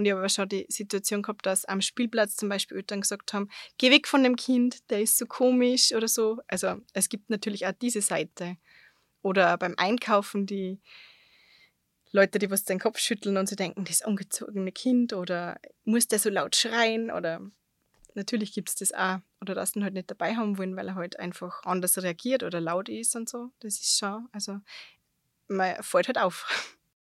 Und ich habe aber schon die Situation gehabt, dass am Spielplatz zum Beispiel Eltern gesagt haben, geh weg von dem Kind, der ist so komisch oder so. Also es gibt natürlich auch diese Seite. Oder beim Einkaufen die Leute, die was den Kopf schütteln und sie denken, das ungezogene Kind oder muss der so laut schreien oder natürlich gibt es das auch. Oder dass ihn halt nicht dabei haben wollen, weil er halt einfach anders reagiert oder laut ist und so. Das ist schon, also man fällt halt auf.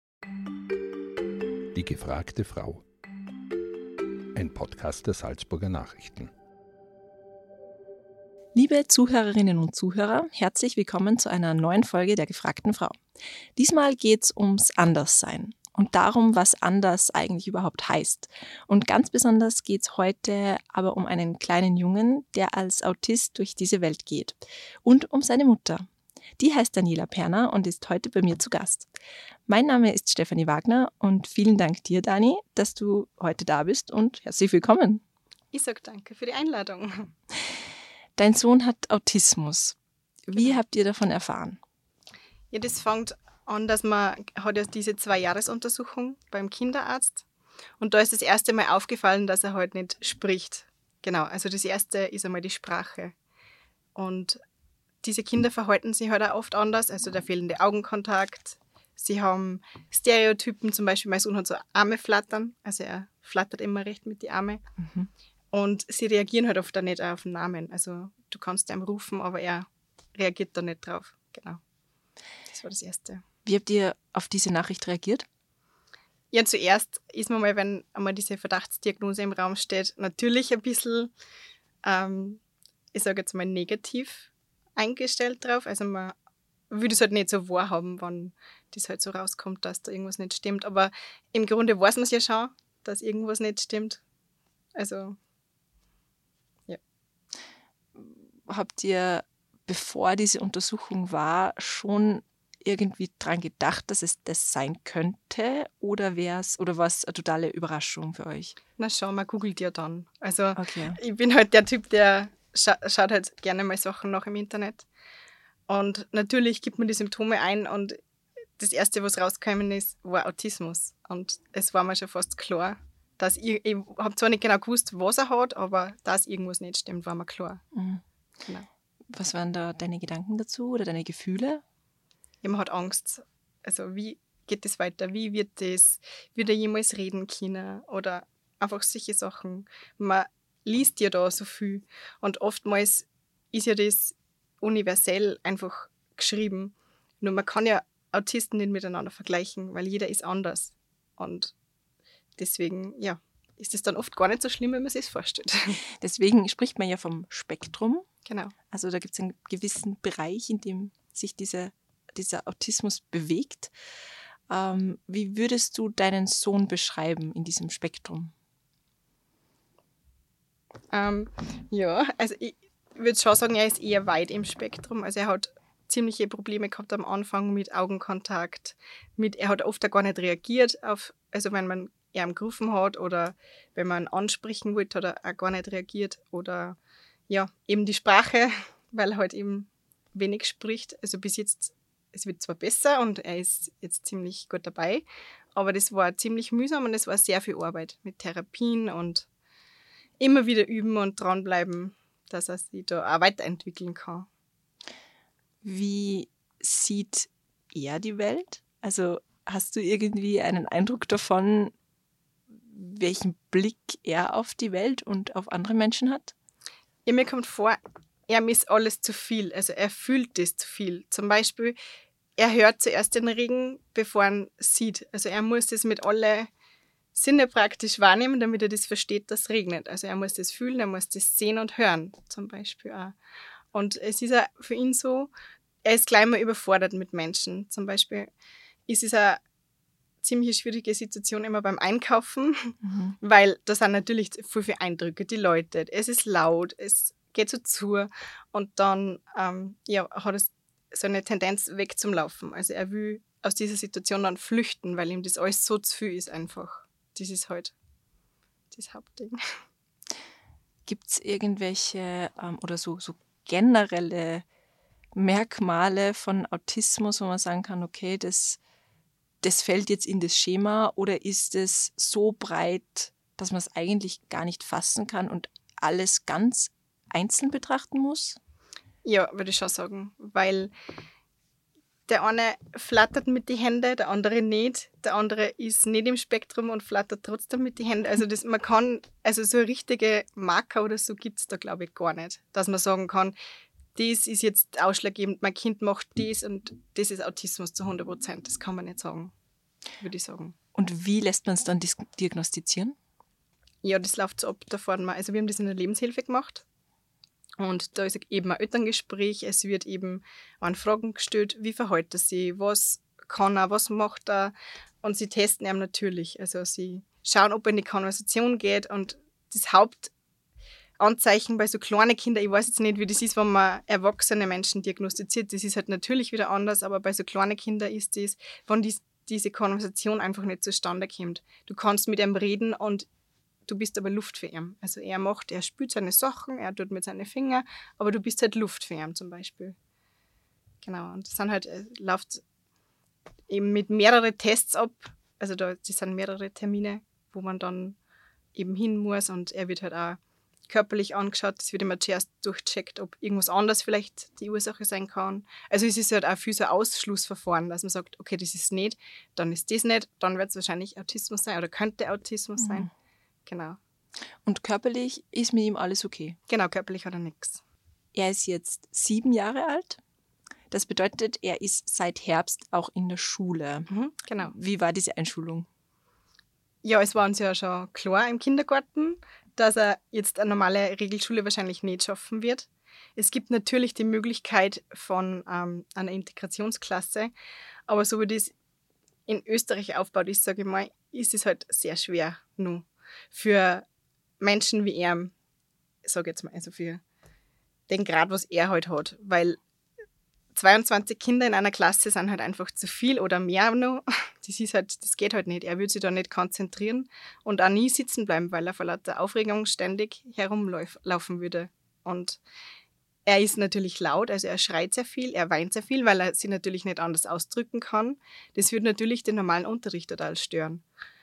Die gefragte Frau. Ein Podcast der Salzburger Nachrichten. Liebe Zuhörerinnen und Zuhörer, herzlich willkommen zu einer neuen Folge der gefragten Frau. Diesmal geht es ums Anderssein und darum, was anders eigentlich überhaupt heißt. Und ganz besonders geht es heute aber um einen kleinen Jungen, der als Autist durch diese Welt geht. Und um seine Mutter. Die heißt Daniela Perner und ist heute bei mir zu Gast. Mein Name ist Stefanie Wagner und vielen Dank dir, Dani, dass du heute da bist und herzlich willkommen. Ich sage danke für die Einladung. Dein Sohn hat Autismus. Wie habt ihr davon erfahren? Ja, das fängt an, dass man hat ja diese 2-Jahres-Untersuchung beim Kinderarzt und da ist das erste Mal aufgefallen, dass er halt nicht spricht. Genau, also das erste ist einmal die Sprache. Und diese Kinder verhalten sich halt auch oft anders, also der fehlende Augenkontakt. Sie haben Stereotypen, zum Beispiel mein Sohn hat so Arme flattern, also er flattert immer recht mit den Armen. Und sie reagieren halt oft auch nicht auf den Namen. Also du kannst ihm rufen, aber er reagiert da nicht drauf. Genau. Das war das Erste. Wie habt ihr auf diese Nachricht reagiert? Ja, zuerst ist man mal, wenn einmal diese Verdachtsdiagnose im Raum steht, natürlich ein bisschen, ich sage jetzt mal, negativ eingestellt drauf. Also man will das halt nicht so wahrhaben, wenn das halt so rauskommt, dass da irgendwas nicht stimmt. Aber im Grunde weiß man es ja schon, dass irgendwas nicht stimmt. Also habt ihr, bevor diese Untersuchung war, schon irgendwie dran gedacht, dass es das sein könnte? Oder war es eine totale Überraschung für euch? Na schau, man googelt ja dann. Also Okay. ich bin halt der Typ, der schaut halt gerne mal Sachen nach im Internet. Und natürlich gibt man die Symptome ein und das Erste, was rausgekommen ist, war Autismus. Und es war mir schon fast klar, dass ich habe zwar nicht genau gewusst, was er hat, aber dass irgendwas nicht stimmt, war mir klar. Mhm. Genau. Was waren da deine Gedanken dazu oder deine Gefühle? Ja, man hat Angst. Also wie geht das weiter? Wie wird er jemals reden können? Oder einfach solche Sachen. Man liest ja da so viel. Und oftmals ist ja das universell einfach geschrieben. Nur man kann ja Autisten nicht miteinander vergleichen, weil jeder ist anders. Und deswegen, ja, ist es dann oft gar nicht so schlimm, wenn man sich das vorstellt. Deswegen spricht man ja vom Spektrum. Genau. Also da gibt es einen gewissen Bereich, in dem sich dieser Autismus bewegt. Wie würdest du deinen Sohn beschreiben in diesem Spektrum? Ja, also ich würde schon sagen, er ist eher weit im Spektrum. Also er hat ziemliche Probleme gehabt am Anfang mit Augenkontakt. Er hat oft auch gar nicht reagiert also wenn man ihn gerufen hat oder wenn man ihn ansprechen wollte, hat er auch gar nicht reagiert. Oder ja, eben die Sprache, weil er halt eben wenig spricht. Also bis jetzt, es wird zwar besser und er ist jetzt ziemlich gut dabei, aber das war ziemlich mühsam und es war sehr viel Arbeit mit Therapien und immer wieder üben und dranbleiben, dass er sich da auch weiterentwickeln kann. Wie sieht er die Welt? Also hast du irgendwie einen Eindruck davon, welchen Blick er auf die Welt und auf andere Menschen hat? Ja, mir kommt vor, ihm ist alles zu viel. Also er fühlt das zu viel. Zum Beispiel, er hört zuerst den Regen, bevor er ihn sieht. Also er muss das mit allen Sinne praktisch wahrnehmen, damit er das versteht, dass es regnet. Also er muss das fühlen, er muss das sehen und hören zum Beispiel auch. Und es ist auch für ihn so, er ist gleich mal überfordert mit Menschen. Zum Beispiel ist es eine ziemlich schwierige Situation immer beim Einkaufen, weil da sind natürlich viele Eindrücke, die Leute, es ist laut, es geht so zu und dann hat es so eine Tendenz weg zum Laufen. Also er will aus dieser Situation dann flüchten, weil ihm das alles so zu viel ist einfach. Das ist halt das Hauptding. Gibt es irgendwelche oder so generelle Merkmale von Autismus, wo man sagen kann, okay, das das fällt jetzt in das Schema oder ist es so breit, dass man es eigentlich gar nicht fassen kann und alles ganz einzeln betrachten muss? Ja, würde ich schon sagen, weil der eine flattert mit den Händen, der andere nicht. Der andere ist nicht im Spektrum und flattert trotzdem mit den Händen. Also man kann, also so richtige Marker oder so gibt es da, glaube ich, gar nicht. Dass man sagen kann, das ist jetzt ausschlaggebend, mein Kind macht das und das ist Autismus zu 100%. Das kann man nicht sagen, würde ich sagen. Und wie lässt man es dann diagnostizieren? Ja, das läuft so ab, da fahren wir, also wir haben das in der Lebenshilfe gemacht. Und da ist eben ein Elterngespräch, es wird eben an Fragen gestellt, wie verhält er sich, was kann er, was macht er, und sie testen ihn natürlich. Also sie schauen, ob er in die Konversation geht, und das Hauptanzeichen bei so kleinen Kindern, ich weiß jetzt nicht, wie das ist, wenn man erwachsene Menschen diagnostiziert, das ist halt natürlich wieder anders, aber bei so kleinen Kindern ist das, wenn diese Konversation einfach nicht zustande kommt. Du kannst mit ihm reden und du bist aber Luft für ihn. Also er spürt seine Sachen, er tut mit seinen Fingern, aber du bist halt Luft für ihn zum Beispiel. Genau, und das sind halt, läuft eben mit mehreren Tests ab, also das sind mehrere Termine, wo man dann eben hin muss, und er wird halt auch körperlich angeschaut, es wird immer zuerst durchcheckt, ob irgendwas anderes vielleicht die Ursache sein kann. Also es ist halt auch viel so ein Ausschlussverfahren, dass man sagt, okay, das ist nicht, dann ist das nicht, dann wird es wahrscheinlich Autismus sein oder könnte Autismus sein. Genau. Und körperlich ist mit ihm alles okay? Genau, körperlich hat er nichts. Er ist jetzt 7 Jahre alt. Das bedeutet, er ist seit Herbst auch in der Schule. Genau. Wie war diese Einschulung? Ja, es war uns ja schon klar im Kindergarten, dass er jetzt eine normale Regelschule wahrscheinlich nicht schaffen wird. Es gibt natürlich die Möglichkeit von einer Integrationsklasse, aber so wie das in Österreich aufgebaut ist, sage ich mal, ist es halt sehr schwer nur für Menschen wie er, sage ich jetzt mal, also für den Grad, was er halt hat, weil 22 Kinder in einer Klasse sind halt einfach zu viel oder mehr noch. Das geht halt nicht. Er würde sich da nicht konzentrieren und auch nie sitzen bleiben, weil er vor lauter Aufregung ständig herumlaufen würde. Und er ist natürlich laut, also er schreit sehr viel, er weint sehr viel, weil er sich natürlich nicht anders ausdrücken kann. Das würde natürlich den normalen Unterricht total stören.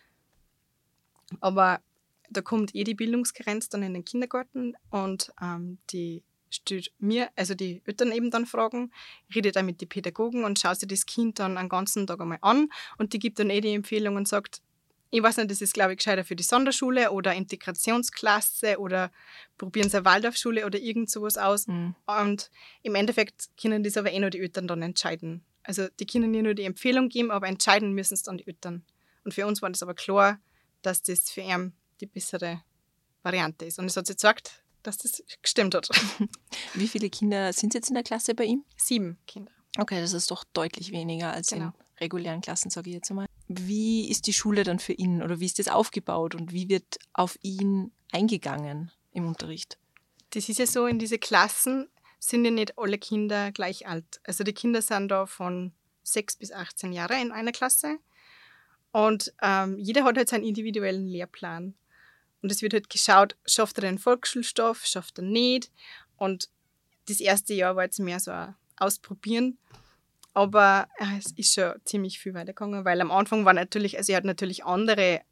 Aber da kommt die Bildungsgrenze dann in den Kindergarten, und die stellt mir, also die Eltern eben dann Fragen, redet auch mit den Pädagogen und schaut sich das Kind dann einen ganzen Tag einmal an, und die gibt dann die Empfehlung und sagt, ich weiß nicht, das ist, glaube ich, gescheiter für die Sonderschule oder Integrationsklasse oder probieren sie eine Waldorfschule oder irgend sowas aus. Und im Endeffekt können das aber nur die Eltern dann entscheiden. Also die können ja nur die Empfehlung geben, aber entscheiden müssen es dann die Eltern. Und für uns war das aber klar, dass das für ihn die bessere Variante ist. Und es hat sich gezeigt, dass das gestimmt hat. Wie viele Kinder sind jetzt in der Klasse bei ihm? 7 Kinder. Okay, das ist doch deutlich weniger als Genau. in regulären Klassen, sage ich jetzt einmal. Wie ist die Schule dann für ihn oder wie ist das aufgebaut und wie wird auf ihn eingegangen im Unterricht? Das ist ja so, in diese Klassen sind ja nicht alle Kinder gleich alt. Also die Kinder sind da von 6 bis 18 Jahre in einer Klasse. Und jeder hat halt seinen individuellen Lehrplan. Und es wird halt geschaut, schafft er den Volksschulstoff, schafft er nicht. Und das erste Jahr war jetzt mehr so ein Ausprobieren. Aber es ist schon ziemlich viel weitergegangen, weil am Anfang war natürlich, also er hat natürlich andere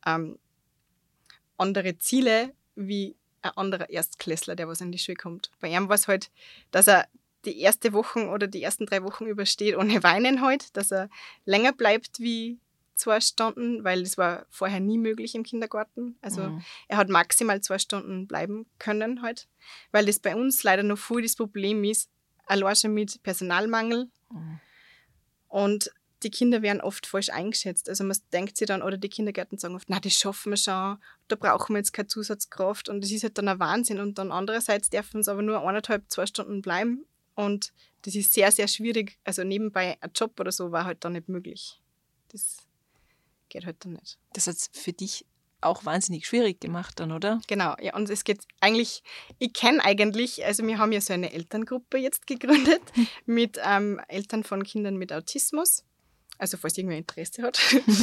Ziele wie ein anderer Erstklässler, der was in die Schule kommt. Bei ihm war es halt, dass er die erste Woche oder die ersten 3 Wochen übersteht ohne Weinen halt, dass er länger bleibt wie 2 Stunden, weil das war vorher nie möglich im Kindergarten. Also er hat maximal 2 Stunden bleiben können halt, weil das bei uns leider noch voll das Problem ist, allein schon mit Personalmangel. Und die Kinder werden oft falsch eingeschätzt. Also man denkt sich dann, oder die Kindergärten sagen oft, na, das schaffen wir schon, da brauchen wir jetzt keine Zusatzkraft. Und das ist halt dann ein Wahnsinn. Und dann andererseits dürfen sie aber nur 1,5, 2 Stunden bleiben. Und das ist sehr, sehr schwierig. Also nebenbei ein Job oder so war halt dann nicht möglich. Das geht halt dann nicht. Das hat es für dich auch wahnsinnig schwierig gemacht dann, oder? Genau, ja, und es geht eigentlich, also wir haben ja so eine Elterngruppe jetzt gegründet mit Eltern von Kindern mit Autismus, also falls irgendwer Interesse hat.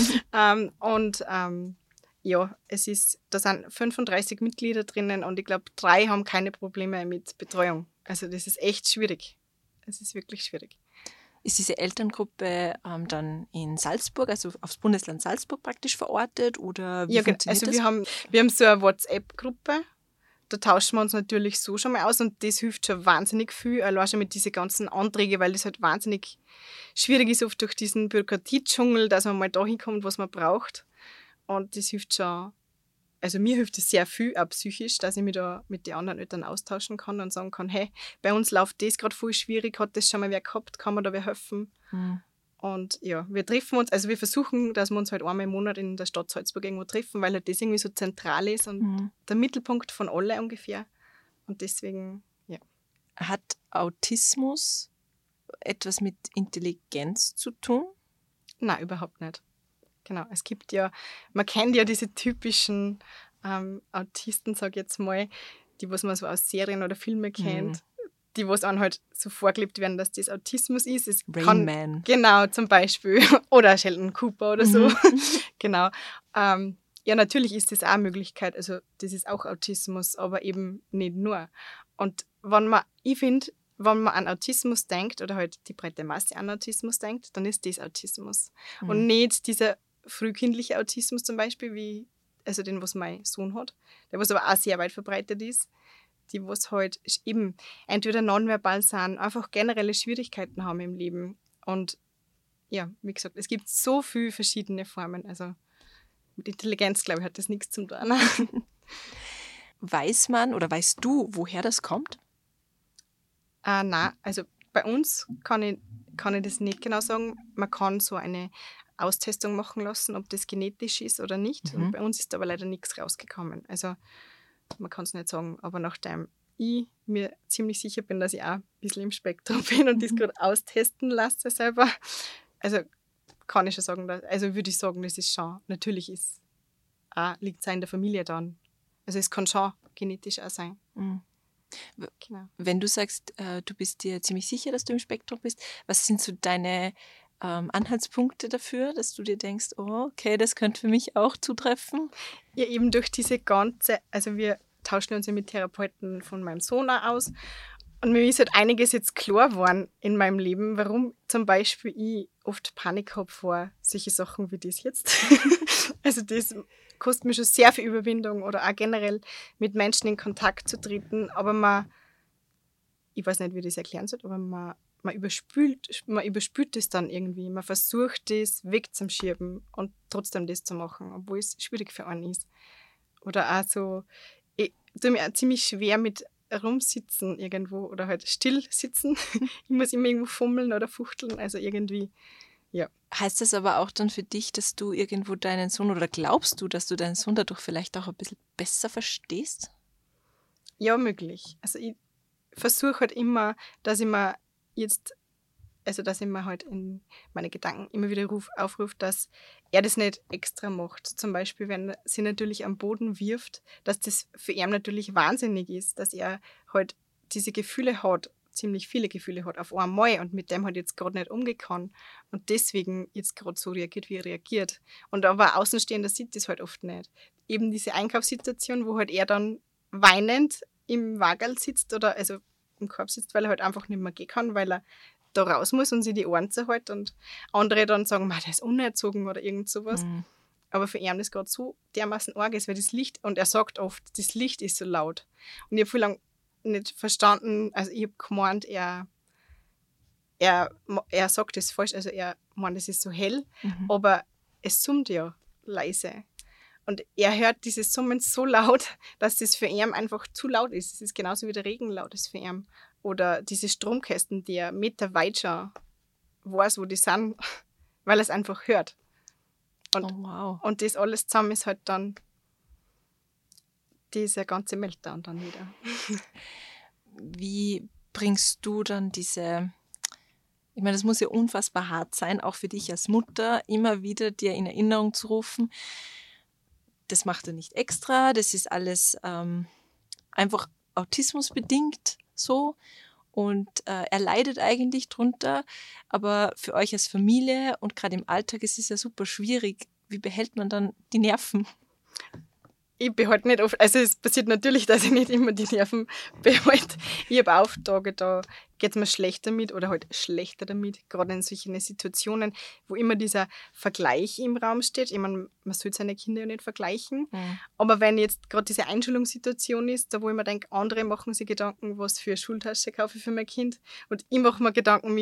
Ja, da sind 35 Mitglieder drinnen und ich glaube, 3 haben keine Probleme mit Betreuung. Also das ist echt schwierig. Es ist wirklich schwierig. Ist diese Elterngruppe dann in Salzburg, also aufs Bundesland Salzburg praktisch verortet oder wie funktioniert das? Wir haben so eine WhatsApp-Gruppe, da tauschen wir uns natürlich so schon mal aus und das hilft schon wahnsinnig viel, allein schon mit diesen ganzen Anträgen, weil das halt wahnsinnig schwierig ist oft durch diesen Bürokratiedschungel, dass man mal da hinkommt, was man braucht. Und das hilft schon, also mir hilft es sehr viel, auch psychisch, dass ich mich da mit den anderen Eltern austauschen kann und sagen kann, hey, bei uns läuft das gerade voll schwierig, hat das schon mal wer gehabt, kann man da wer helfen? Und ja, wir treffen uns, also wir versuchen, dass wir uns halt einmal im Monat in der Stadt Salzburg irgendwo treffen, weil halt das irgendwie so zentral ist und der Mittelpunkt von alle ungefähr. Und deswegen, ja. Hat Autismus etwas mit Intelligenz zu tun? Nein, überhaupt nicht. Genau, es gibt ja, man kennt ja diese typischen Autisten, sag ich jetzt mal, die, was man so aus Serien oder Filmen kennt, die, was einem halt so vorgelebt werden, dass das Autismus ist. Rain Man. Genau, zum Beispiel. Oder Sheldon Cooper oder so. Genau. Ja, natürlich ist das auch eine Möglichkeit, also das ist auch Autismus, aber eben nicht nur. Und ich finde, wenn man an Autismus denkt oder halt die breite Masse an Autismus denkt, dann ist das Autismus. Und nicht dieser frühkindliche Autismus zum Beispiel, also den, was mein Sohn hat, der was aber auch sehr weit verbreitet ist, die was halt eben entweder nonverbal sind, einfach generelle Schwierigkeiten haben im Leben. Und ja, wie gesagt, es gibt so viele verschiedene Formen. Also mit Intelligenz, glaube ich, hat das nichts zu tun. Weiß man oder weißt du, woher das kommt? Nein, also bei uns kann ich das nicht genau sagen. Man kann so eine Austestung machen lassen, ob das genetisch ist oder nicht. Und bei uns ist aber leider nichts rausgekommen. Also man kann es nicht sagen, aber nachdem ich mir ziemlich sicher bin, dass ich auch ein bisschen im Spektrum bin und das gerade austesten lasse selber, also kann ich schon sagen, würde ich sagen, das ist schon, natürlich liegt es auch in der Familie dann. Also es kann schon genetisch auch sein. Genau. Wenn du sagst, du bist dir ziemlich sicher, dass du im Spektrum bist, was sind so deine Anhaltspunkte dafür, dass du dir denkst, oh, okay, das könnte für mich auch zutreffen? Ja, eben durch diese also wir tauschen uns ja mit Therapeuten von meinem Sohn auch aus und mir ist halt einiges jetzt klar geworden in meinem Leben, warum zum Beispiel ich oft Panik habe vor solche Sachen wie das jetzt. Also das kostet mir schon sehr viel Überwindung oder auch generell mit Menschen in Kontakt zu treten, aber ich weiß nicht, wie ich das erklären soll, aber man überspült das dann irgendwie. Man versucht, das wegzuschieben und trotzdem das zu machen, obwohl es schwierig für einen ist. Oder auch so, ich tue mir auch ziemlich schwer mit rumsitzen irgendwo oder halt still sitzen. Ich muss immer irgendwo fummeln oder fuchteln, also irgendwie, ja. Heißt das aber auch dann für dich, dass du irgendwo deinen Sohn oder glaubst du, dass du deinen Sohn dadurch vielleicht auch ein bisschen besser verstehst? Ja, möglich. Also ich versuche halt immer, dass ich mir halt in meine Gedanken immer wieder aufrufe, dass er das nicht extra macht. Zum Beispiel, wenn er sie natürlich am Boden wirft, dass das für ihn natürlich wahnsinnig ist, dass er halt diese Gefühle hat, ziemlich viele Gefühle hat auf einmal und mit dem halt jetzt gerade nicht umgehen kann und deswegen jetzt gerade so reagiert, wie er reagiert. Und aber Außenstehender sieht das halt oft nicht. Eben diese Einkaufssituation, wo halt er dann weinend im Wagerl sitzt oder also im Korb sitzt, weil er halt einfach nicht mehr gehen kann, weil er da raus muss und sich die Ohren zerhält und andere dann sagen, der ist unerzogen oder irgend sowas. Aber für ihn das gerade so dermaßen arg ist, weil das Licht, und er sagt oft, das Licht ist so laut. Und ich habe viel lang nicht verstanden, also ich habe gemeint, er sagt das falsch, also er meint, es ist so hell, aber es summt ja leise. Und er hört dieses Summen so laut, dass das für ihn einfach zu laut ist. Es ist genauso wie der Regen laut ist für ihn. Oder diese Stromkästen, die er meterweit schon weiß, wo die sind, weil er es einfach hört. Und das alles zusammen ist halt dann dieser ganze Meltdown dann wieder. Wie bringst du dann ich meine, das muss ja unfassbar hart sein, auch für dich als Mutter, immer wieder dir in Erinnerung zu rufen, das macht er nicht extra, das ist alles einfach autismusbedingt so und er leidet eigentlich drunter, aber für euch als Familie und gerade im Alltag ist es ja super schwierig. Wie behält man dann die Nerven? Ich behalte nicht oft, also es passiert natürlich, dass ich nicht immer die Nerven behalte. Ich habe auch Tage, da geht es mir schlecht damit oder halt schlechter damit, gerade in solchen Situationen, wo immer dieser Vergleich im Raum steht. Ich meine, man soll seine Kinder ja nicht vergleichen, aber wenn jetzt gerade diese Einschulungssituation ist, da wo ich mir denke, andere machen sich Gedanken, was für eine Schultasche kaufe ich für mein Kind und ich mache mir Gedanken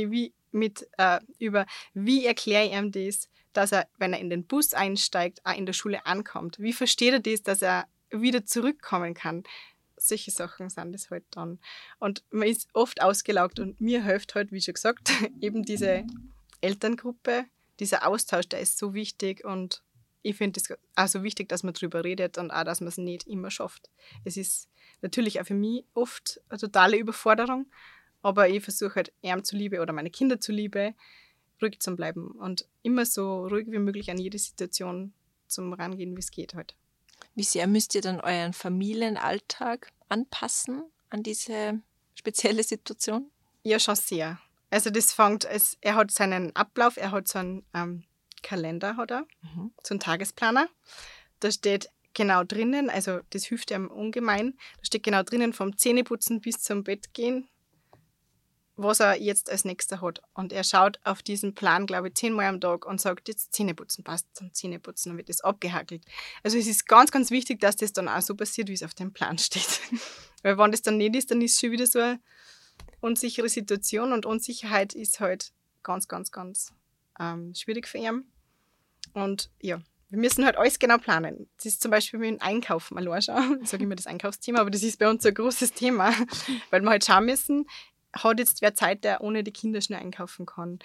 über, wie erkläre ich ihm das, dass er, wenn er in den Bus einsteigt, auch in der Schule ankommt. Wie versteht er das, dass er wieder zurückkommen kann? Solche Sachen sind das halt dann. Und man ist oft ausgelaugt und mir hilft halt, wie schon gesagt, eben diese Elterngruppe, dieser Austausch, der ist so wichtig und ich finde es auch so wichtig, dass man drüber redet und auch, dass man es nicht immer schafft. Es ist natürlich auch für mich oft eine totale Überforderung, aber ich versuche halt ihm zuliebe oder meine Kinder zuliebe, ruhig zu bleiben und immer so ruhig wie möglich an jede Situation zum Rangehen, wie es geht halt. Wie sehr müsst ihr dann euren Familienalltag anpassen an diese spezielle Situation? Ja, schon sehr. Also das fängt, er hat seinen Ablauf, er hat so einen Kalender, hat er, so einen Tagesplaner. Da steht genau drinnen, also das hilft ihm ungemein, da steht genau drinnen vom Zähneputzen bis zum Bett gehen, was er jetzt als nächster hat. Und er schaut auf diesen Plan, glaube ich, 10-mal am Tag und sagt, jetzt Zähneputzen, passt zum Zähneputzen, dann wird das abgehackelt. Also es ist ganz, ganz wichtig, dass das dann auch so passiert, wie es auf dem Plan steht. Weil wenn das dann nicht ist, dann ist es schon wieder so eine unsichere Situation und Unsicherheit ist halt ganz, ganz, ganz schwierig für ihn. Und ja, wir müssen halt alles genau planen. Das ist zum Beispiel mit dem Einkaufen allein schon. Ich sage immer das Einkaufsthema, aber das ist bei uns so ein großes Thema, weil wir halt schauen müssen, hat jetzt wer Zeit, der ohne die Kinder schnell einkaufen kann.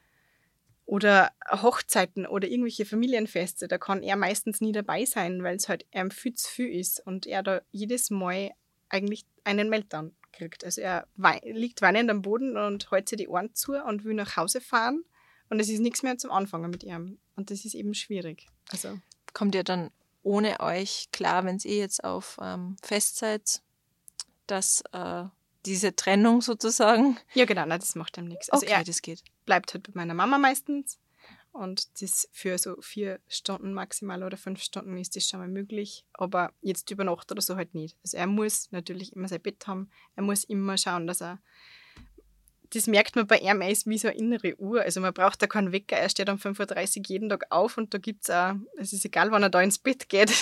Oder Hochzeiten oder irgendwelche Familienfeste, da kann er meistens nie dabei sein, weil es halt viel zu viel ist und er da jedes Mal eigentlich einen Meltdown kriegt. Also er liegt weinend am Boden und hält sich die Ohren zu und will nach Hause fahren und es ist nichts mehr zum Anfangen mit ihm. Und das ist eben schwierig. Also kommt ihr dann ohne euch klar, wenn ihr jetzt auf Fest seid, dass diese Trennung sozusagen? Ja, genau, nein, das macht ihm nichts. Also okay, das geht. Bleibt halt bei meiner Mama meistens und das für so 4 Stunden maximal oder 5 Stunden ist das schon mal möglich, aber jetzt über Nacht oder so halt nicht. Also er muss natürlich immer sein Bett haben, er muss immer schauen, dass er, das merkt man bei ihm, er ist wie so eine innere Uhr, also man braucht da keinen Wecker, er steht um 5:30 Uhr jeden Tag auf und da gibt es auch, es ist egal, wann er da ins Bett geht.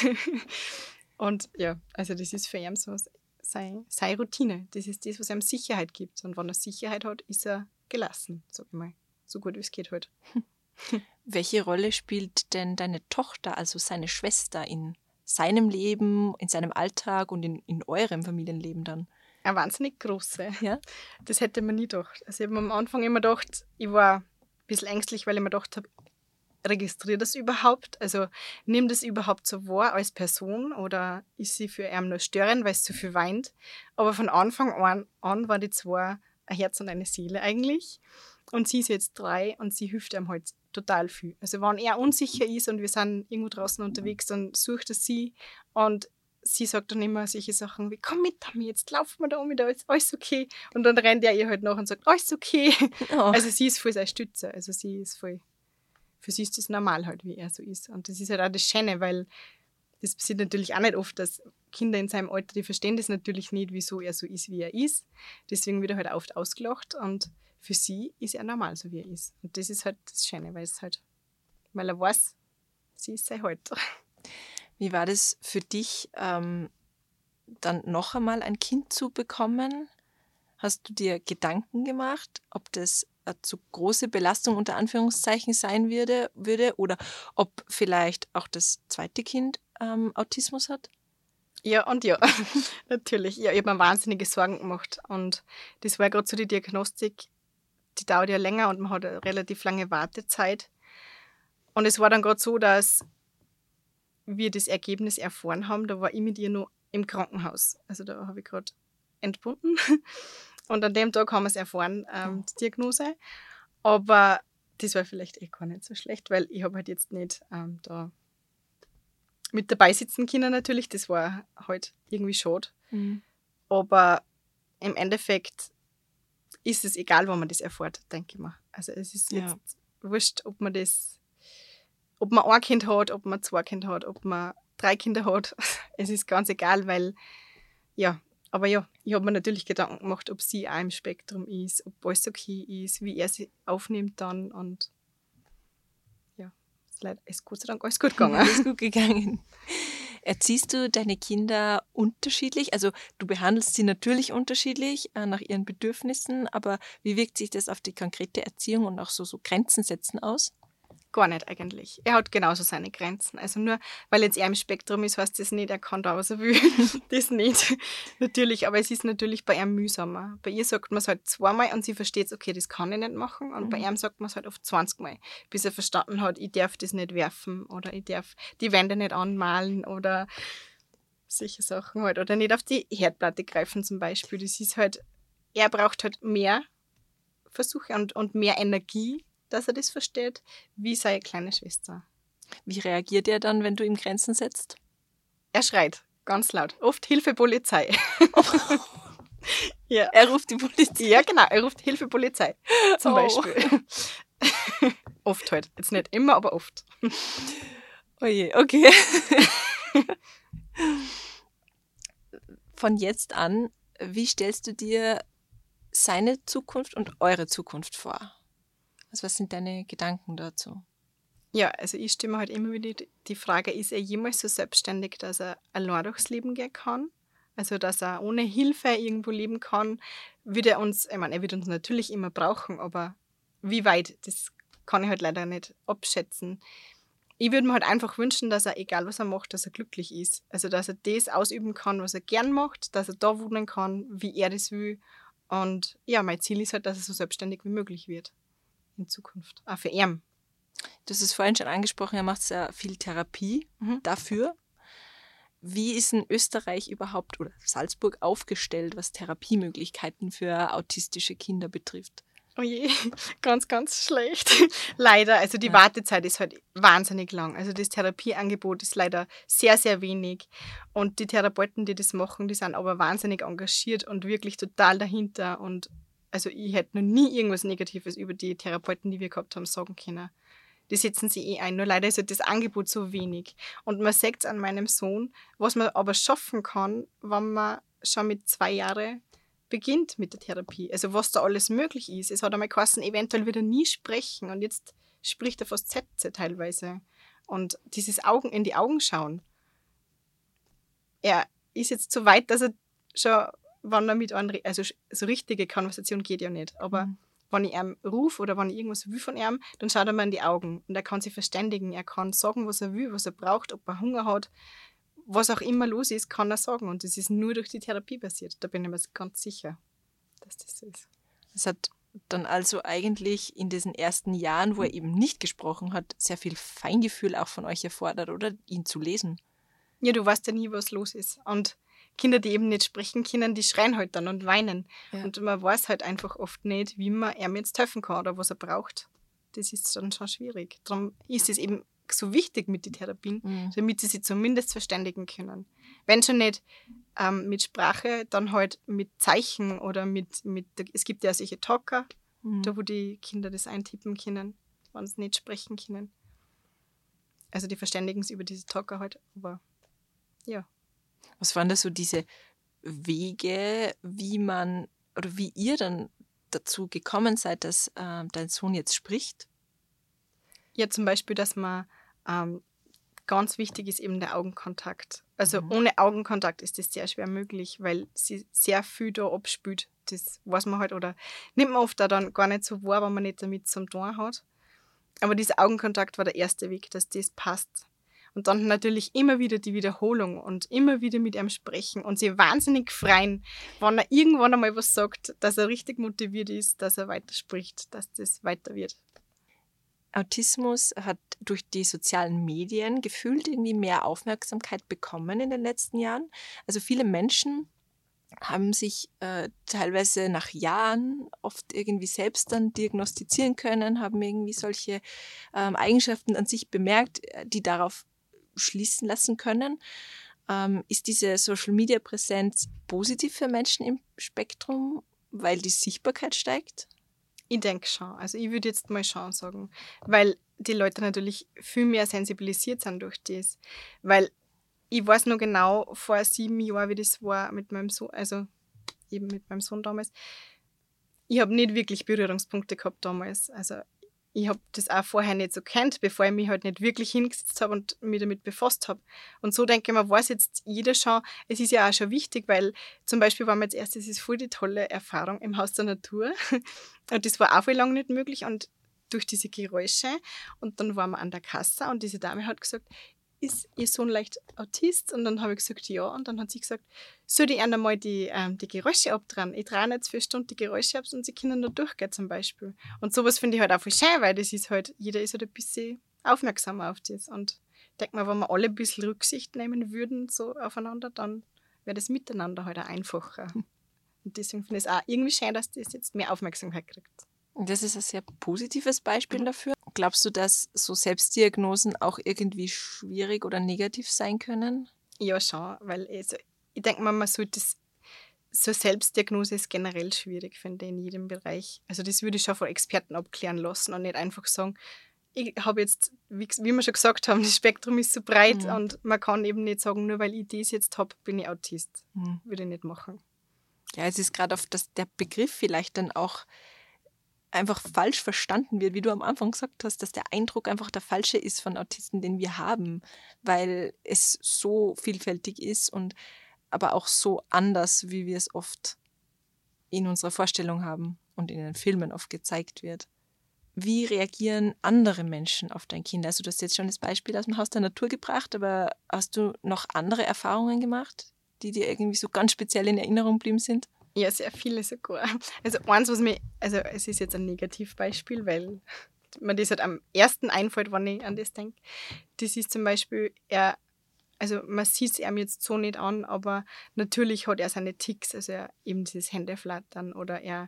Und ja, also das ist für ihn so seine Routine, das ist das, was ihm Sicherheit gibt und wenn er Sicherheit hat, ist er gelassen, sag ich mal, so gut wie es geht halt. Welche Rolle spielt denn deine Tochter, also seine Schwester, in seinem Leben, in seinem Alltag und in eurem Familienleben dann? Eine wahnsinnig große. Ja? Das hätte man nie gedacht. Also ich habe am Anfang immer gedacht, ich war ein bisschen ängstlich, weil ich mir gedacht habe, registriere das überhaupt? Also nimm das überhaupt so wahr als Person oder ist sie für ihn nur störend, weil sie so viel weint? Aber von Anfang an war die zwei ein Herz und eine Seele eigentlich. Und sie ist jetzt 3 und sie hilft ihm halt total viel. Also wenn er unsicher ist und wir sind irgendwo draußen unterwegs, dann sucht er sie und sie sagt dann immer solche Sachen wie, komm mit, Tammy, jetzt laufen wir da um, da ist alles okay. Und dann rennt er ihr halt nach und sagt, alles okay. Oh. Also sie ist voll seine Stütze. Also sie ist voll, für sie ist das normal halt, wie er so ist. Und das ist halt auch das Schöne, weil das passiert natürlich auch nicht oft, dass Kinder in seinem Alter, die verstehen das natürlich nicht, wieso er so ist, wie er ist. Deswegen wird er halt oft ausgelacht und für sie ist er normal, so wie er ist. Und das ist halt das Schöne, weil er weiß, sie ist sein Halt. Wie war das für dich, dann noch einmal ein Kind zu bekommen? Hast du dir Gedanken gemacht, ob das eine zu große Belastung unter Anführungszeichen sein würde oder ob vielleicht auch das zweite Kind Autismus hat? Ja und ja, natürlich. Ja, ich habe mir wahnsinnige Sorgen gemacht. Und das war gerade so die Diagnostik, die dauert ja länger und man hat eine relativ lange Wartezeit. Und es war dann gerade so, dass wir das Ergebnis erfahren haben, da war ich mit ihr noch im Krankenhaus. Also da habe ich gerade entbunden. Und an dem Tag haben wir es erfahren, die Diagnose. Aber das war vielleicht gar nicht so schlecht, weil ich habe halt jetzt nicht da mit dabei sitzen können natürlich. Das war halt irgendwie schade. Mhm. Aber im Endeffekt ist es egal, wann man das erfährt, denke ich mal. Also es ist jetzt wurscht, ob man ein Kind hat, ob man 2 Kinder hat, ob man 3 Kinder hat. Es ist ganz egal, weil ja, Aber ja, ich habe mir natürlich Gedanken gemacht, ob sie auch im Spektrum ist, ob alles okay ist, wie er sie aufnimmt dann. Und ja, ist Gott sei Dank alles gut gegangen. Alles gut gegangen. Erziehst du deine Kinder unterschiedlich? Also du behandelst sie natürlich unterschiedlich nach ihren Bedürfnissen, aber wie wirkt sich das auf die konkrete Erziehung und auch so Grenzen setzen aus? Gar nicht eigentlich. Er hat genauso seine Grenzen. Also nur, weil jetzt er im Spektrum ist, heißt das nicht, er kann da, was er will. Das nicht. Natürlich, aber es ist natürlich bei ihm mühsamer. Bei ihr sagt man es halt 2-mal und sie versteht es, okay, das kann ich nicht machen. Und bei ihm sagt man es halt oft 20-mal, bis er verstanden hat, ich darf das nicht werfen oder ich darf die Wände nicht anmalen oder solche Sachen halt. Oder nicht auf die Herdplatte greifen zum Beispiel. Das ist halt, er braucht halt mehr Versuche und mehr Energie, dass er das versteht, wie seine kleine Schwester. Wie reagiert er dann, wenn du ihm Grenzen setzt? Er schreit ganz laut. Oft Hilfe Polizei. Ja. Er ruft die Polizei. Ja, genau. Er ruft Hilfe Polizei. Zum Oh. Beispiel. Oft halt. Jetzt nicht immer, aber oft. Oh je, okay. Von jetzt an, wie stellst du dir seine Zukunft und eure Zukunft vor? Also was sind deine Gedanken dazu? Ja, also ich stelle mir halt immer wieder die Frage, ist er jemals so selbstständig, dass er allein durchs Leben gehen kann? Also, dass er ohne Hilfe irgendwo leben kann? Wird er uns, ich meine, er wird uns natürlich immer brauchen, aber wie weit, das kann ich halt leider nicht abschätzen. Ich würde mir halt einfach wünschen, dass er, egal was er macht, dass er glücklich ist. Also, dass er das ausüben kann, was er gern macht, dass er da wohnen kann, wie er das will. Und ja, mein Ziel ist halt, dass er so selbstständig wie möglich wird in Zukunft. Auch für ihn. Du hast es vorhin schon angesprochen, er macht sehr viel Therapie dafür. Wie ist in Österreich überhaupt oder Salzburg aufgestellt, was Therapiemöglichkeiten für autistische Kinder betrifft? Oh je, ganz, ganz schlecht. Leider, also die Ja. Wartezeit ist halt wahnsinnig lang. Also das Therapieangebot ist leider sehr, sehr wenig. Und die Therapeuten, die das machen, die sind aber wahnsinnig engagiert und wirklich total dahinter. Und also ich hätte noch nie irgendwas Negatives über die Therapeuten, die wir gehabt haben, sagen können. Die setzen sich ein. Nur leider ist halt das Angebot so wenig. Und man sieht es an meinem Sohn, was man aber schaffen kann, wenn man schon mit 2 Jahren beginnt mit der Therapie. Also was da alles möglich ist. Es hat einmal geheißen, eventuell wieder nie sprechen und jetzt spricht er fast Sätze teilweise. Und dieses Augen in die Augen schauen. Er ist jetzt so weit, dass er schon, wenn er mit anderen, also so richtige Konversation geht ja nicht, aber wenn ich ihm rufe oder wenn ich irgendwas will von ihm, dann schaut er mir in die Augen und er kann sich verständigen, er kann sagen, was er will, was er braucht, ob er Hunger hat, was auch immer los ist, kann er sagen. Und das ist nur durch die Therapie passiert. Da bin ich mir ganz sicher, dass das so ist. Es hat dann also eigentlich in diesen ersten Jahren, wo er eben nicht gesprochen hat, sehr viel Feingefühl auch von euch erfordert, oder? Ihn zu lesen. Ja, du weißt ja nie, was los ist. Und Kinder, die eben nicht sprechen können, die schreien halt dann und weinen. Ja. Und man weiß halt einfach oft nicht, wie man ihm jetzt helfen kann oder was er braucht. Das ist dann schon schwierig. Darum ist es eben so wichtig mit den Therapien, damit sie sich zumindest verständigen können. Wenn schon nicht mit Sprache, dann halt mit Zeichen oder es gibt ja solche Talker, da wo die Kinder das eintippen können, wenn sie nicht sprechen können. Also die verständigen sich über diese Talker halt, aber ja. Was waren da so diese Wege, wie man oder wie ihr dann dazu gekommen seid, dass dein Sohn jetzt spricht? Ja, zum Beispiel, dass man ganz wichtig ist eben der Augenkontakt. Also ohne Augenkontakt ist das sehr schwer möglich, weil sie sehr viel da abspült. Das weiß man halt oder nimmt man oft auch dann gar nicht so wahr, wenn man nicht damit zum tun hat. Aber dieser Augenkontakt war der erste Weg, dass das passt. Und dann natürlich immer wieder die Wiederholung und immer wieder mit ihm sprechen und sie wahnsinnig freuen, wenn er irgendwann einmal was sagt, dass er richtig motiviert ist, dass er weiterspricht, dass das weiter wird. Autismus hat durch die sozialen Medien gefühlt irgendwie mehr Aufmerksamkeit bekommen in den letzten Jahren. Also viele Menschen haben sich teilweise nach Jahren oft irgendwie selbst dann diagnostizieren können, haben irgendwie solche Eigenschaften an sich bemerkt, die darauf schließen lassen können. Ist diese Social-Media-Präsenz positiv für Menschen im Spektrum, weil die Sichtbarkeit steigt? Ich denke schon. Also ich würde jetzt mal schon sagen, weil die Leute natürlich viel mehr sensibilisiert sind durch das. Weil ich weiß noch genau, vor 7 Jahren, wie das war mit meinem Sohn, also eben mit meinem Sohn damals, ich habe nicht wirklich Berührungspunkte gehabt damals. Also ich habe das auch vorher nicht so kennt, bevor ich mich halt nicht wirklich hingesetzt habe und mich damit befasst habe. Und so denke ich mir, weiß jetzt jeder schon, es ist ja auch schon wichtig, weil zum Beispiel war mir jetzt erst, das ist voll die tolle Erfahrung im Haus der Natur. Und das war auch voll lang nicht möglich und durch diese Geräusche. Und dann waren wir an der Kasse und diese Dame hat gesagt, ist Ihr Sohn leicht Autist? Und dann habe ich gesagt, ja. Und dann hat sie gesagt, soll ich einmal die Geräusche abdrehen? Ich drehe jetzt 4 Stunden die Geräusche ab und sie können da durchgehen zum Beispiel. Und sowas finde ich halt auch voll schön, weil das ist halt, jeder ist halt ein bisschen aufmerksamer auf das. Und ich denke mal, wenn wir alle ein bisschen Rücksicht nehmen würden so aufeinander, dann wäre das Miteinander halt auch einfacher. Und deswegen finde ich es auch irgendwie schön, dass das jetzt mehr Aufmerksamkeit kriegt. Das ist ein sehr positives Beispiel dafür. Glaubst du, dass so Selbstdiagnosen auch irgendwie schwierig oder negativ sein können? Ja, schon, weil ich denke mal, man sollte so Selbstdiagnose ist generell schwierig, finde ich, in jedem Bereich. Also das würde ich schon von Experten abklären lassen und nicht einfach sagen, ich habe jetzt, wie wir schon gesagt haben, das Spektrum ist so breit und man kann eben nicht sagen, nur weil ich das jetzt habe, bin ich Autist. Würde ich nicht machen. Ja, es ist gerade oft, dass der Begriff vielleicht dann auch einfach falsch verstanden wird, wie du am Anfang gesagt hast, dass der Eindruck einfach der falsche ist von Autisten, den wir haben, weil es so vielfältig ist und aber auch so anders, wie wir es oft in unserer Vorstellung haben und in den Filmen oft gezeigt wird. Wie reagieren andere Menschen auf dein Kind? Also du hast jetzt schon das Beispiel aus dem Haus der Natur gebracht, aber hast du noch andere Erfahrungen gemacht, die dir irgendwie so ganz speziell in Erinnerung geblieben sind? Ja, sehr viele sogar. Also eins, es ist jetzt ein Negativbeispiel, weil mir das halt am ersten einfällt, wenn ich an das denke. Das ist zum Beispiel, also man sieht es ihm jetzt so nicht an, aber natürlich hat er seine Ticks, also eben dieses Händeflattern oder er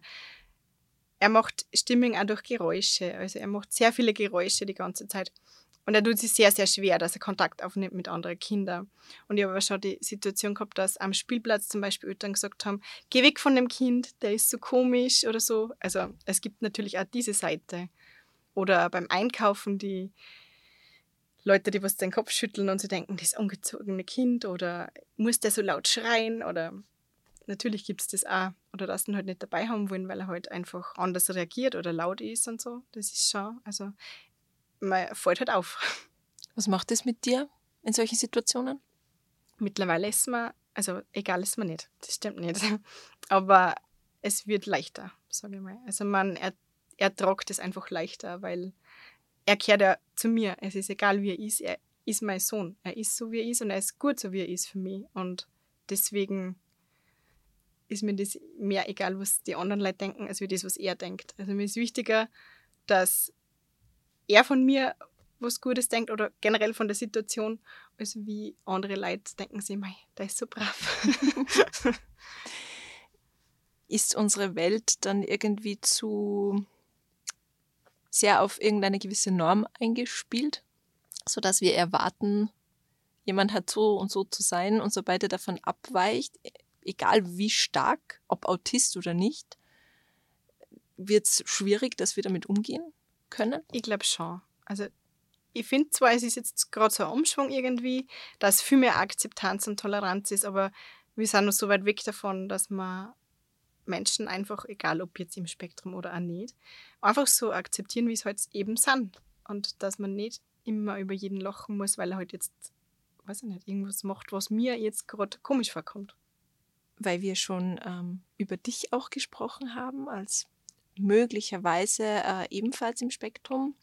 macht Stimmung auch durch Geräusche, also er macht sehr viele Geräusche die ganze Zeit. Und er tut sich sehr, sehr schwer, dass er Kontakt aufnimmt mit anderen Kindern. Und ich habe aber schon die Situation gehabt, dass am Spielplatz zum Beispiel Eltern gesagt haben, geh weg von dem Kind, der ist so komisch oder so. Also es gibt natürlich auch diese Seite. Oder beim Einkaufen die Leute, die was den Kopf schütteln und sie denken, das ungezogene Kind oder muss der so laut schreien oder natürlich gibt es das auch. Oder dass sie ihn halt nicht dabei haben wollen, weil er halt einfach anders reagiert oder laut ist und so. Das ist schon, also man fällt halt auf. Was macht das mit dir in solchen Situationen? Mittlerweile ist mir, also egal ist mir nicht, das stimmt nicht. Aber es wird leichter, sage ich mal. Also man ertragt es einfach leichter, weil er gehört ja zu mir. Es ist egal, wie er ist mein Sohn. Er ist so, wie er ist und er ist gut, so wie er ist für mich. Und deswegen ist mir das mehr egal, was die anderen Leute denken, als wie das, was er denkt. Also mir ist wichtiger, dass er von mir was Gutes denkt oder generell von der Situation, als wie andere Leute denken sich, mei, der ist so brav. Ist unsere Welt dann irgendwie zu sehr auf irgendeine gewisse Norm eingespielt, sodass wir erwarten, jemand hat so und so zu sein und sobald er davon abweicht, egal wie stark, ob Autist oder nicht, wird es schwierig, dass wir damit umgehen können? Ich glaube schon. Also ich finde zwar, es ist jetzt gerade so ein Umschwung irgendwie, dass viel mehr Akzeptanz und Toleranz ist, aber wir sind noch so weit weg davon, dass man Menschen einfach, egal ob jetzt im Spektrum oder auch nicht, einfach so akzeptieren, wie es halt eben sind. Und dass man nicht immer über jeden lachen muss, weil er halt jetzt, weiß ich nicht, irgendwas macht, was mir jetzt gerade komisch vorkommt. Weil wir schon über dich auch gesprochen haben, als möglicherweise ebenfalls im Spektrum.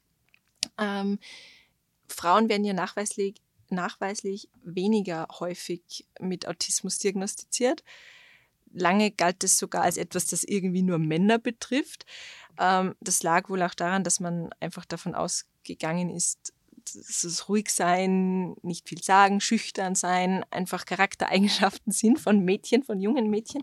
Frauen werden ja nachweislich weniger häufig mit Autismus diagnostiziert. Lange galt es sogar als etwas, das irgendwie nur Männer betrifft. Das lag wohl auch daran, dass man einfach davon ausgegangen ist, dass es ruhig sein, nicht viel sagen, schüchtern sein, einfach Charaktereigenschaften sind von Mädchen, von jungen Mädchen.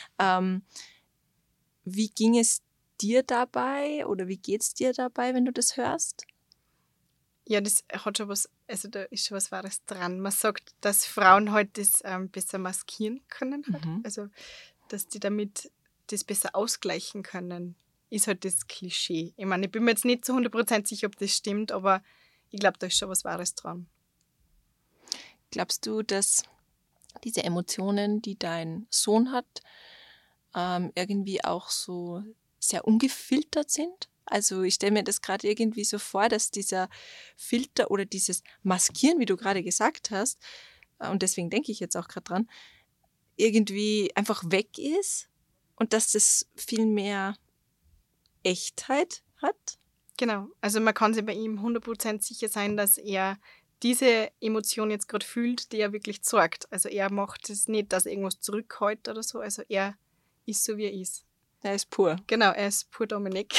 Wie ging es dir dabei oder wie geht es dir dabei, wenn du das hörst? Ja, das hat schon was, also da ist schon was Wahres dran. Man sagt, dass Frauen halt das besser maskieren können. Halt. Also, dass die damit das besser ausgleichen können, ist halt das Klischee. Ich meine, ich bin mir jetzt nicht zu 100% sicher, ob das stimmt, aber ich glaube, da ist schon was Wahres dran. Glaubst du, dass diese Emotionen, die dein Sohn hat, irgendwie auch so sehr ungefiltert sind? Also ich stelle mir das gerade irgendwie so vor, dass dieser Filter oder dieses Maskieren, wie du gerade gesagt hast, und deswegen denke ich jetzt auch gerade dran, irgendwie einfach weg ist und dass das viel mehr Echtheit hat? Genau, also man kann sich bei ihm 100% sicher sein, dass er diese Emotion jetzt gerade fühlt, die er wirklich zeigt. Also er macht es nicht, dass er irgendwas zurückhält oder so, also er ist so, wie er ist. Er ist pur. Genau, er ist pur Dominik.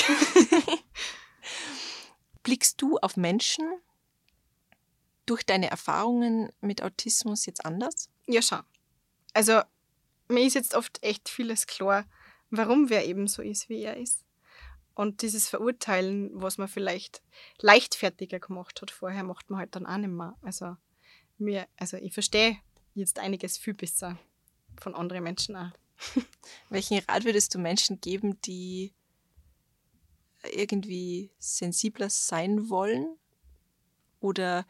Blickst du auf Menschen durch deine Erfahrungen mit Autismus jetzt anders? Ja, schon. Also mir ist jetzt oft echt vieles klar, warum wer eben so ist, wie er ist. Und dieses Verurteilen, was man vielleicht leichtfertiger gemacht hat vorher, macht man halt dann auch nicht mehr. Also ich verstehe jetzt einiges viel besser von anderen Menschen auch. Welchen Rat würdest du Menschen geben, die irgendwie sensibler sein wollen? Oder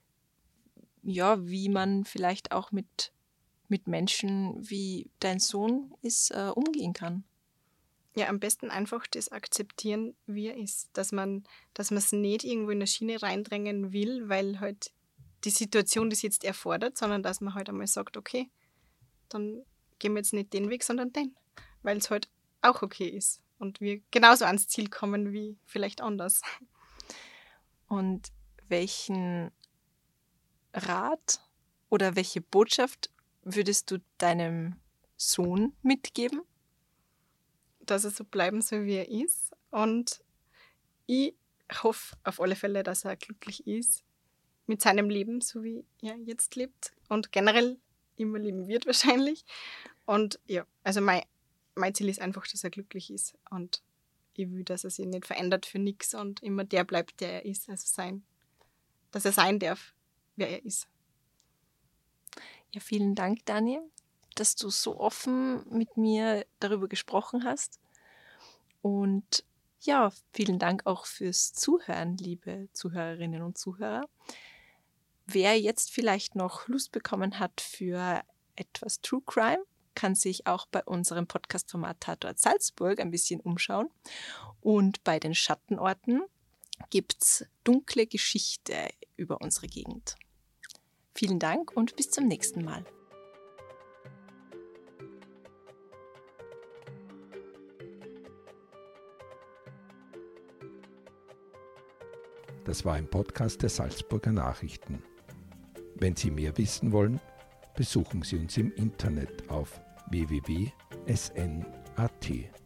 ja, wie man vielleicht auch mit Menschen, wie dein Sohn ist, umgehen kann? Ja, am besten einfach das akzeptieren, wie er ist. Dass man es nicht irgendwo in eine Schiene reindrängen will, weil halt die Situation das jetzt erfordert, sondern dass man halt einmal sagt, okay, dann gehen wir jetzt nicht den Weg, sondern den. Weil es halt auch okay ist. Und wir genauso ans Ziel kommen wie vielleicht anders. Und welchen Rat oder welche Botschaft würdest du deinem Sohn mitgeben? Dass er so bleiben soll, wie er ist. Und ich hoffe auf alle Fälle, dass er glücklich ist mit seinem Leben, so wie er jetzt lebt. Und generell immer leben wird wahrscheinlich. Und ja, also mein Ziel ist einfach, dass er glücklich ist. Und ich will, dass er sich nicht verändert für nichts und immer der bleibt, der er ist. Also dass er sein darf, wer er ist. Ja, vielen Dank, Dani, dass du so offen mit mir darüber gesprochen hast. Und ja, vielen Dank auch fürs Zuhören, liebe Zuhörerinnen und Zuhörer. Wer jetzt vielleicht noch Lust bekommen hat für etwas True Crime, kann sich auch bei unserem Podcast-Format Tatort Salzburg ein bisschen umschauen. Und bei den Schattenorten gibt es dunkle Geschichte über unsere Gegend. Vielen Dank und bis zum nächsten Mal. Das war ein Podcast der Salzburger Nachrichten. Wenn Sie mehr wissen wollen, besuchen Sie uns im Internet auf www.sn.at.